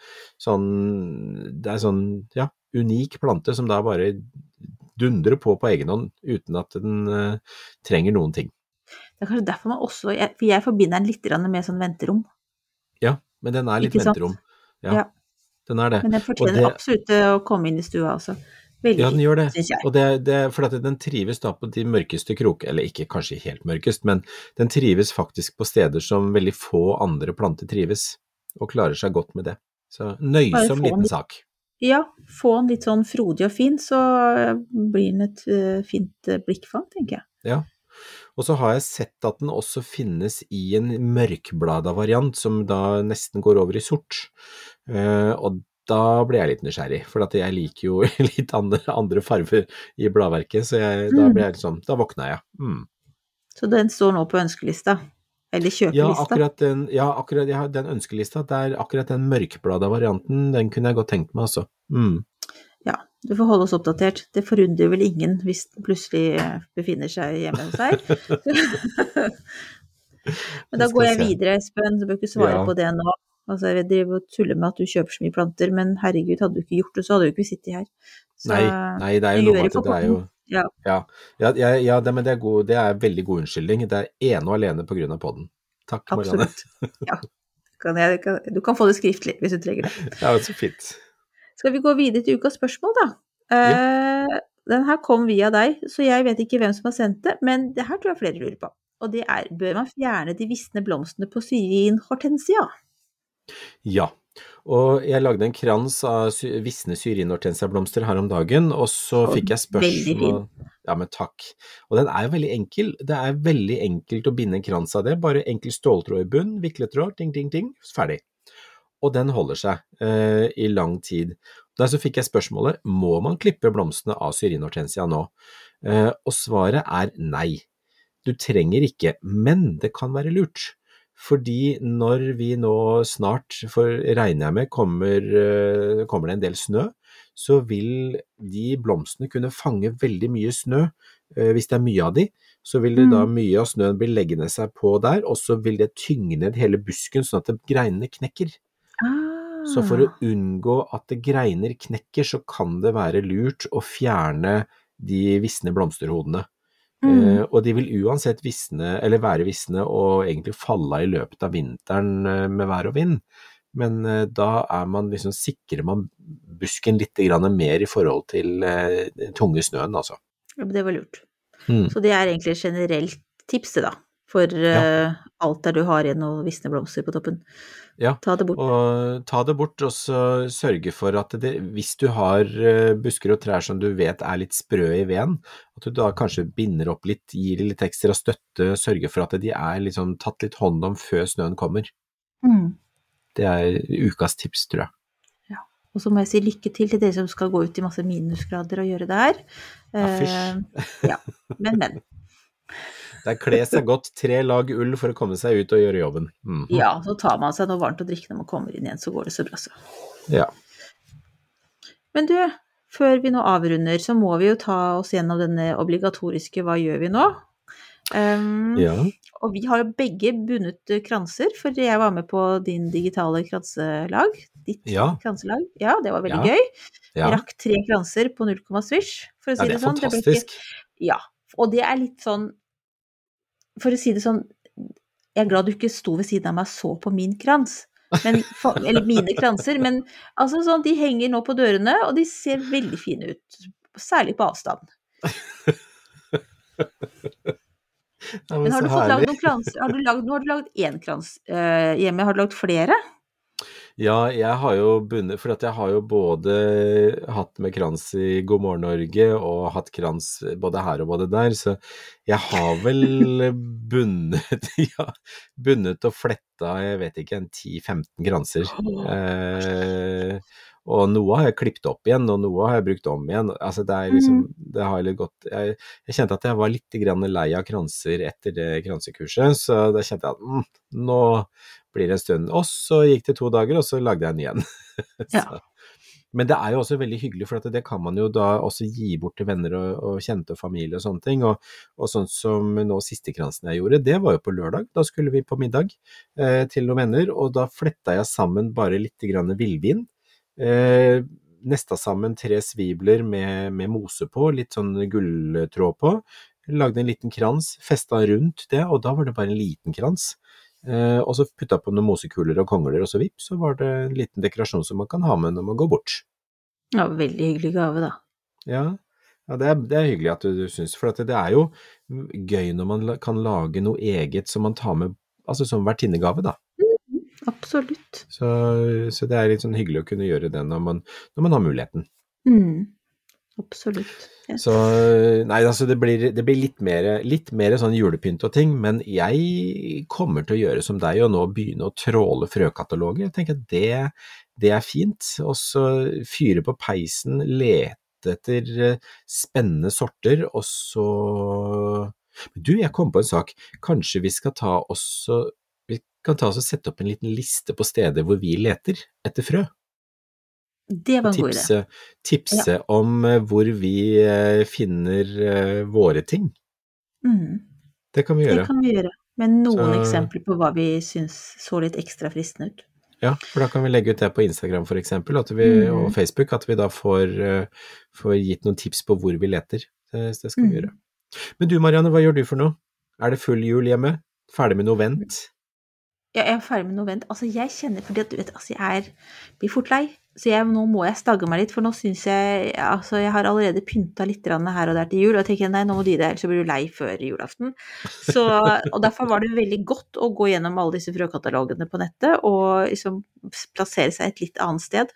ja, unik plante som da bare dundrer på egen hånd uten at den trenger noen ting. Det kanskje derfor man også, for jeg forbinder den litt med sånn venterom. Ja, men den litt venterom. Ja, den det. Men den fortjener absolutt å komme inn i stua også. Veldig ja, den gjør det. Synes jeg. Og for at den trives da på de mørkeste kroker, eller ikke kanskje helt mørkest, men den trives faktisk på steder som veldig få andre planter trives, og klarer seg godt med det. Så nøysom liten sak. Ja, få den litt sånn frodig og fin, så blir den et fint blikkfang, tenker jeg. Ja, og så har jeg sett at den også finnes i en mørkblada variant, som da nesten går over i sort, og da blir jeg litt nysgjerrig, for at jeg liker jo litt andre farver i bladverket, så da blir jeg litt sånn, da våkner jeg. Så den står nå på ønskelista? Eller kjøpelista? Ja, akkurat den ønskelista, akkurat den mørkblada varianten, den kunne jeg godt tenkt meg, altså. Ja, du får holde oss oppdatert. Det forundrer vel ingen hvis den plutselig befinner seg hjemme hos deg. Men da går jeg videre, Espen, så bør ikke svare på det nå. Altså, jeg driver og tuller med at du kjøper så mye planter, men herregud, hadde du ikke gjort det, så hadde du ikke sittet her. Så, nei, det jo noe med at det jo... Ja, men det veldig god unnskyldning. Det ene og alene på grunn av podden. Takk, Marianne. Absolutt. Ja, du kan få det skriftlig hvis du trenger det. Ja, det så fint. Skal vi gå videre til ukas spørsmål, da? Den her kom via deg, så jeg vet ikke hvem som har sendt det, men det her tror jeg flere lurer på. Og det bør man fjerne de visne blomstene på syrin hortensia? Ja, og jeg lagde en krans av visne syrin hortensia blomster her om dagen, og så fikk jeg spørsmål. Ja, men takk. Og den jo veldig enkel. Det veldig enkelt å binde en krans av det, bare enkel ståltråd i bunn, vikletråd, ting, ting, ting, ferdig. Og den holder seg i lang tid. Da så fikk jeg spørsmålet, må man klippe blomstene av syrin hortensia nå? Og svaret nei. Du trenger ikke, men det kan være lurt. Fordi når vi nå snart, for regner jeg med, kommer det en del snø, så vil de blomstene kunne fange veldig mye snø. Hvis det mye av de, så vil det da mye av snøen bli leggende seg på der, og så vil det tynge ned hele busken sånn at greinene knekker. Så for å unngå at greiner knekker, så kan det være lurt å fjerne de visne blomsterhodene. Og de vil uansett være visne og egentlig falle i løpet av vinteren med vær og vind, men da liksom, sikrer man busken litt mer i forhold til tunge snøen, altså. Ja, det var lurt. Så det egentlig et generelt tips da, for alt der du har igjen og visne blomster på toppen. Ja, ta det bort. Og ta det bort, og så sørge for at hvis du har busker og trær som du vet litt sprø i veden, at du da kanskje binder opp litt, gir litt ekstra støtte, sørge for at de liksom tatt litt hånd om før snøen kommer. Det ukas tips, tror jeg. Ja, og så må jeg si lykke til dere som skal gå ut i masse minusgrader og gjøre det her. Ja, men. Det kler seg godt 3 lag ull for å komme seg ut og gjøre jobben. Ja, så tar man seg noe varmt å drikke når man kommer inn igjen, så går det så bra så. Ja. Men du, før vi nå avrunder, så må vi jo ta oss gjennom denne obligatoriske «Hva gjør vi nå?». Og vi har jo begge bundet kranser, for jeg var med på din digitale kranselag, kranselag. Ja, det var veldig gøy. Jeg rakk 3 kranser på 0, swish, for å si det sånn. Det fantastisk. Ja, og det litt sånn, for å si det sånn, jeg glad du ikke sto ved siden av meg og så på min krans, eller mine kranser, men altså sånn, de henger nå på dørene, og de ser veldig fine ut, særlig på avstand. Ja, Men har så du fått herlig. lagd noen krans? Nå har du lagd én krans hjemme. Har du lagd flere? Ja, jeg har jo bundet, for at jeg har jo både hatt med krans i God morgen Norge og hatt krans både her og både der, så jeg har vel bundet, ja, bundet og fletta, jeg vet ikke, 10-15 kranser. Og noe har jeg klippet opp igjen, og noe har jeg brukt om igjen. Altså det er liksom, det har litt gått, jeg kjente at jeg var litt grann lei av kranser etter det kransekurset, så da kjente jeg at nå blir det en stund. Og så gikk det 2 dager, og så lagde jeg en igjen. Ja. Men det er jo også veldig hyggelig, for at det kan man jo da også gi bort til venner og kjente og familie og sånne ting. Og sånn som nå siste kransen jeg gjorde, det var jo på lørdag. Da skulle vi på middag til noen venner, og da fletta jeg sammen bare litt grann villvin. Nesta sammen 3 svibler med mose på, litt sånn gulltråd på. Lagde en liten krans, festet rundt det, og da var det bare en liten krans. Og så puttet på noen mosekuler og kongler, og så vipp, så var det en liten dekorasjon som man kan ha med når man går bort. Ja, veldig hyggelig gave da. Ja, det er hyggelig at du synes, for at det er jo gøy når man kan lage noe eget som man tar med, altså som vertinnegave da. Absolutt. Så det er litt sånn hyggelig å kunne gjøre det når man har muligheten. Absolutt. Yes. Så nei, altså det blir litt mer sånn julepynt og ting, men jeg kommer til å gjøre som deg og nå begynne å tråle frøkataloger. Jeg tenker at det er fint, og så fyre på peisen, lete etter spennende sorter, og så du, jeg kom på en sak, kanskje vi skal sette opp en liten liste på steder hvor vi leter etter frø. Det var en god idé. Tipse om hvor vi finner våre ting. Det kan vi gjøre. Det kan vi gjøre, med noen eksempler på hva vi synes så litt ekstra fristende ut. Ja, for da kan vi legge ut det på Instagram for eksempel, og Facebook, at vi da får gitt noen tips på hvor vi leter. Det skal vi gjøre. Men du Marianne, hva gjør du for noe? Er det full jul hjemme? Ferdig med noe vent? Ja, jeg er ferdig med noe vent. Altså, jeg kjenner, fordi at du vet, altså, blir fort lei. Så nå må jeg stagge meg litt, for nå synes jeg, altså, jeg har allerede pyntet litt her og der til jul, og jeg tenker, nei, nå må de det, ellers så blir du lei før julaften. Så, og derfor var det veldig godt å gå gjennom alle disse frøkatalogene på nettet, og liksom plassere seg et litt annet sted.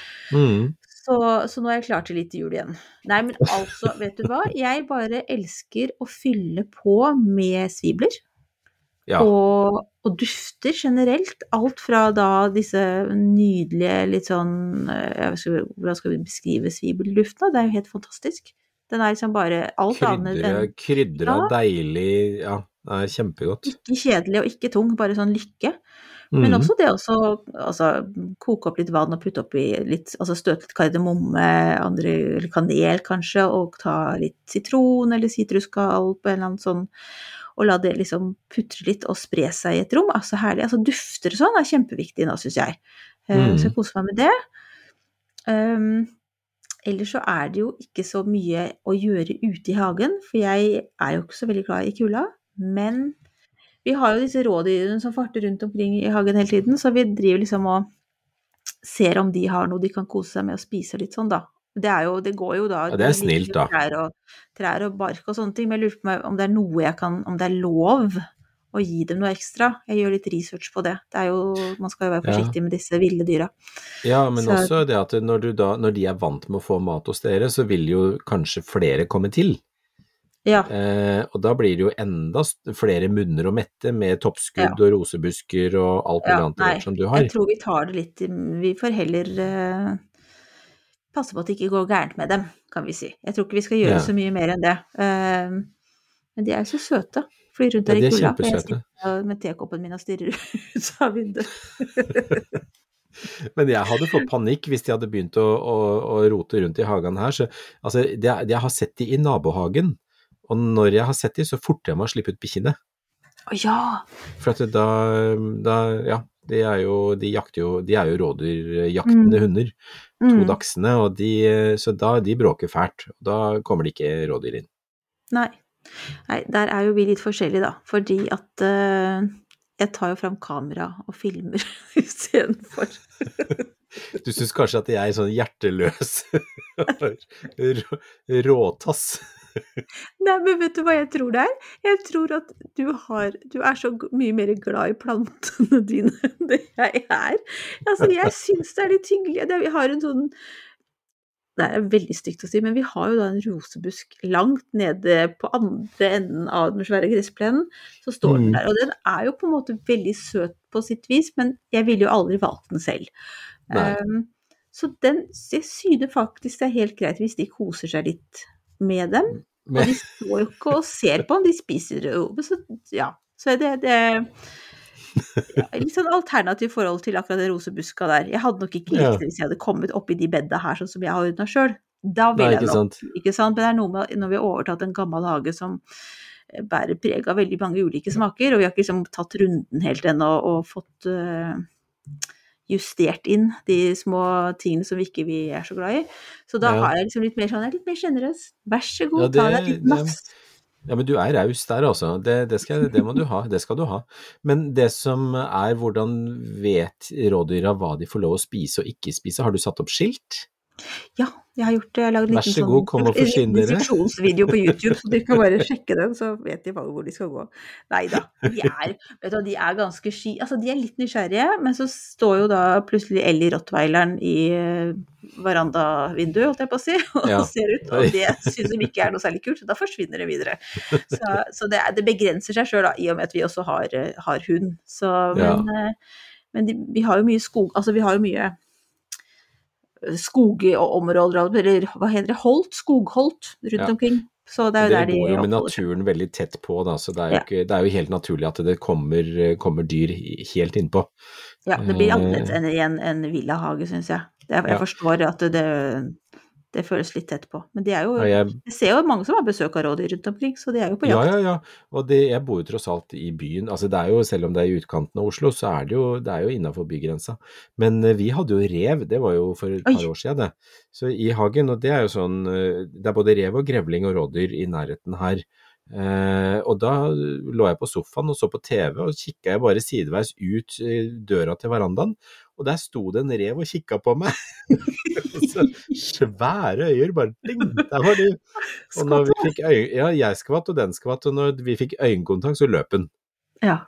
Så nå er jeg klar til litt jul igjen. Nei, men altså, vet du hva? Jeg bare elsker å fylle på med svibler. Ja. Og dufter generelt, alt fra da disse nydelige, litt sånn, hvordan skal vi beskrive svibelduften? Det er jo helt fantastisk. Den er liksom bare alt annet enn... Krydret, deilig, ja, det er kjempegodt. Ikke kjedelig og ikke tung, bare sånn lykke. Men også det altså, koke opp litt vann og putte opp i litt, altså støte litt kardemomme, eller kanel kanskje, og ta litt sitron eller sitruskal på en eller annen sånn, og la det liksom putre litt og spre seg i et rom. Altså herlig, altså dufter og sånn er kjempeviktig nå, synes jeg. Så jeg koser meg med det. Ellers så er det jo ikke så mye å gjøre ute i hagen, for jeg er jo ikke så veldig glad i kulda, men vi har jo disse rådyrene som farter rundt omkring i hagen hele tiden, så vi driver liksom og ser om de har noe de kan kose seg med og spise litt sånn da. Det går jo da. Ja, det er snilt da. Trær og bark og sånne ting, men jeg lurer på meg om det er noe jeg kan, om det er lov å gi dem noe ekstra. Jeg gjør litt research på det. Det er jo, man skal jo være forsiktig med disse ville dyra. Ja, men også det at når de er vant med å få mat hos dere, så vil jo kanskje flere komme til. Ja. Og da blir det jo enda flere munner å mette med toppskudd og rosebusker og alt mulig annet som du har. Jeg tror vi tar det litt, vi får heller passe på at det ikke går gærent med dem, kan vi si. Jeg tror ikke vi skal gjøre så mye mer enn det. Men de er så søte. Flyr rundt der i kulda. Jeg sitter med tekoppen min og stirrer ut av vinduet. Men jeg hadde fått panikk hvis de hadde begynt å rote rundt i hagen her. Så, altså, jeg har sett de i nabohagen, og når jeg har sett de, så forter jeg meg å slippe ut bikkjene. Ja! For at de er jo rådyrjaktende hunder, 2 dagsene, og de bråker fælt, og da kommer det ikke rådyr inn. Nei, der er jo vi litt forskjellige da, fordi at jeg tar jo frem kamera og filmer i stedet for. Du synes kanskje at jeg er sånn hjerteløs råtass? Nei, men vet du hva jeg tror det er? Jeg tror at du er så mye mer glad i plantene dine enn det jeg er. Altså, jeg synes det er litt hyggelig. Vi har en sånn, det er veldig stygt å si, men vi har jo da en rosebusk langt nede på andre enden av den svære gressplenen, så står den der, og den er jo på en måte veldig søt på sitt vis, men jeg ville jo aldri valgt den selv. Så jeg synes faktisk det er helt greit hvis de koser seg litt med dem, og de står jo ikke og ser på dem, de spiser det jo, så er det litt sånn alternativ forhold til akkurat den rosebuska der. Jeg hadde nok ikke likt det hvis jeg hadde kommet opp i de bedda her, sånn som jeg har ordnet selv. Da vil jeg nok, ikke sant? Men det er noe med når vi har overtatt en gammel hage som bærer preg av veldig mange ulike smaker, og vi har ikke liksom tatt runden helt ennå og fått justert inn de små tingene som vi er så glad i. Så da har jeg liksom litt mer sånn, jeg er litt mer generøs. Vær så god, ta deg litt nafs. Ja, men du er raus der altså, det må du ha, det skal du ha. Men det som hvordan vet rådyra hva de får lov å spise og ikke spise? Har du satt opp skilt? Ja, jeg har gjort det. Jeg har laget en liten sånn instruksjonsvideo på YouTube, så de kan bare sjekke den, så vet de hvor de skal gå. Neida, de er ganske altså de er litt nysgjerrige, men så står jo da plutselig Ellie Rottweileren i verandavinduet, holdt jeg på å si, og ser ut, og det synes de ikke er noe særlig kult, så da forsvinner det videre. Så det begrenser seg selv da, i og med at vi også har hund. Så, men vi har jo mye skog, altså vi har jo mye skogområder, eller hva heter det, skogholt rundt omkring. Så det er jo der de går jo med naturen veldig tett på da, så det er jo helt naturlig at det kommer dyr helt innpå. Ja, det blir annerledes enn en villahage, synes jeg. Jeg forstår at det føles litt tett på. Men det er jo, jeg ser jo mange som har besøk av rådyr rundt omkring, så det er jo på jakt. Ja, og jeg bor jo tross alt i byen, altså det er jo, selv om det er i utkanten av Oslo, så det er jo innenfor bygrensa. Men vi hadde jo rev, det var jo for et par år siden det. Så i hagen, og det er jo sånn, det er både rev og grevling og rådyr i nærheten her. Og da lå jeg på sofaen og så på TV, og kikket jeg bare sideveis ut døra til verandaen, og der sto det en rev og kikket på meg. Så svære øyer, bare ding, der var de. Og når vi fikk jeg skvatt og den skvatt, og når vi fikk øyenkontakt, så løp den. Ja.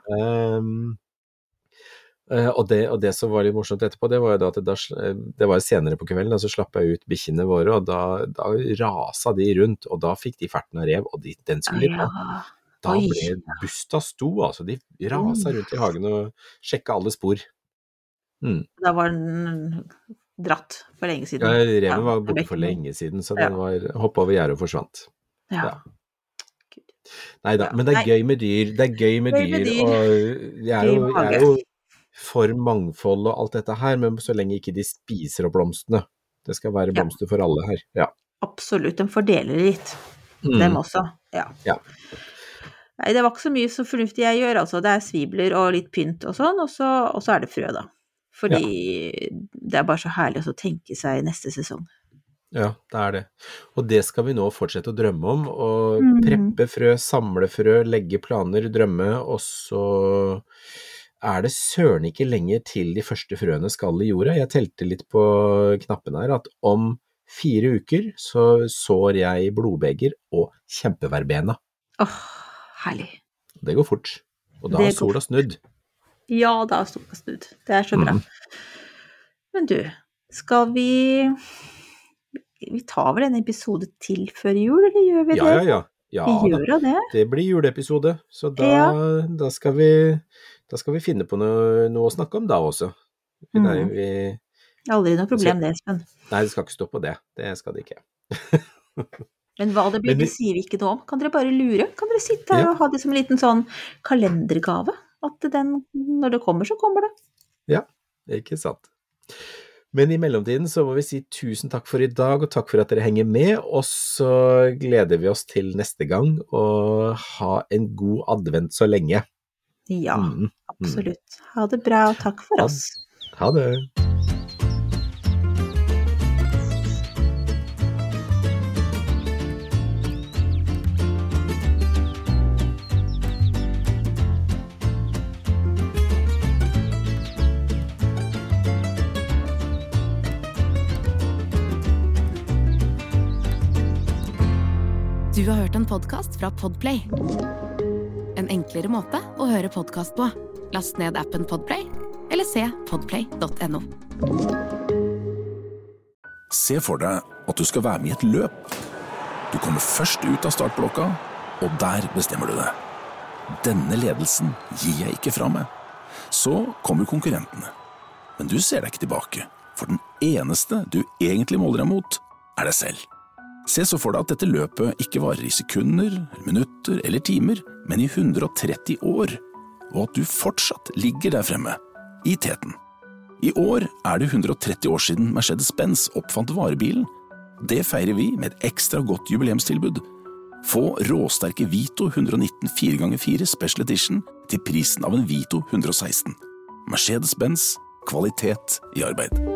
Og det som var litt morsomt etterpå, det var jo da at det var senere på kvelden, så slapp jeg ut bikkjene våre, og da rasa de rundt, og da fikk de ferten av rev, og den skulle de på. Da ble busta sto, altså de rasa rundt i hagen og sjekket alle spor. Da var den dratt for lenge siden. Ja, reven var borte for lenge siden, så den hoppet over gjerdet og forsvant. Ja. Neida, men det er gøy med dyr, og jeg er jo for mangfold og alt dette her, men så lenge ikke de spiser opp blomstene. Det skal være blomster for alle her. Ja. Absolutt, de fordeler litt. Dem også, ja. Nei, det var ikke så mye så fornuftig jeg gjør, altså. Det er svibler og litt pynt og sånn, og så er det frø da. Fordi det er bare så herlig å tenke seg neste sesong. Ja, det er det. Og det skal vi nå fortsette å drømme om, og preppe frø, samle frø, legge planer, drømme, og så er det søren ikke lenger til de første frøene skal i jorda. Jeg telte litt på knappen her, at om 4 uker så sår jeg blodbeger og kjempeverbena. Herlig. Det går fort, og da har sola snudd. Ja, da har sola snudd. Det er så bra. Men du, skal vi tar vel en episode til før jul, eller gjør vi det? Ja, vi gjør det. Det blir juleepisode, så da skal vi finne på noe å snakke om da også. Aldri noe problem det, Espen. Nei, det skal ikke stå på det. Det skal det ikke. Men hva det blir, det sier vi ikke noe om. Kan dere bare lure? Kan dere sitte her og ha det som en liten sånn kalendergave? At når det kommer, så kommer det. Ja, ikke sant. Men i mellomtiden så må vi si tusen takk for i dag, og takk for at dere henger med, og så gleder vi oss til neste gang, og ha en god advent så lenge. Ja, absolutt. Ha det bra, og takk for oss. Ha det. Du har hørt en podcast fra Podplay. En enklere måte å høre podcast på. Last ned appen Podplay, eller se podplay.no. Se for deg at du skal være med i et løp. Du kommer først ut av startblokka, og der bestemmer du deg. Denne ledelsen gir jeg ikke fra meg. Så kommer konkurrentene. Men du ser deg ikke tilbake, for den eneste du egentlig måler deg mot, er deg selv. Se så for deg at dette løpet ikke varer i sekunder, minutter eller timer, men i 130 år, og at du fortsatt ligger der fremme, i teten. I år er det 130 år siden Mercedes-Benz oppfant varebilen. Det feirer vi med et ekstra godt jubileumstilbud. Få råsterke Vito 119 4x4 Special Edition til prisen av en Vito 116. Mercedes-Benz, kvalitet i arbeid.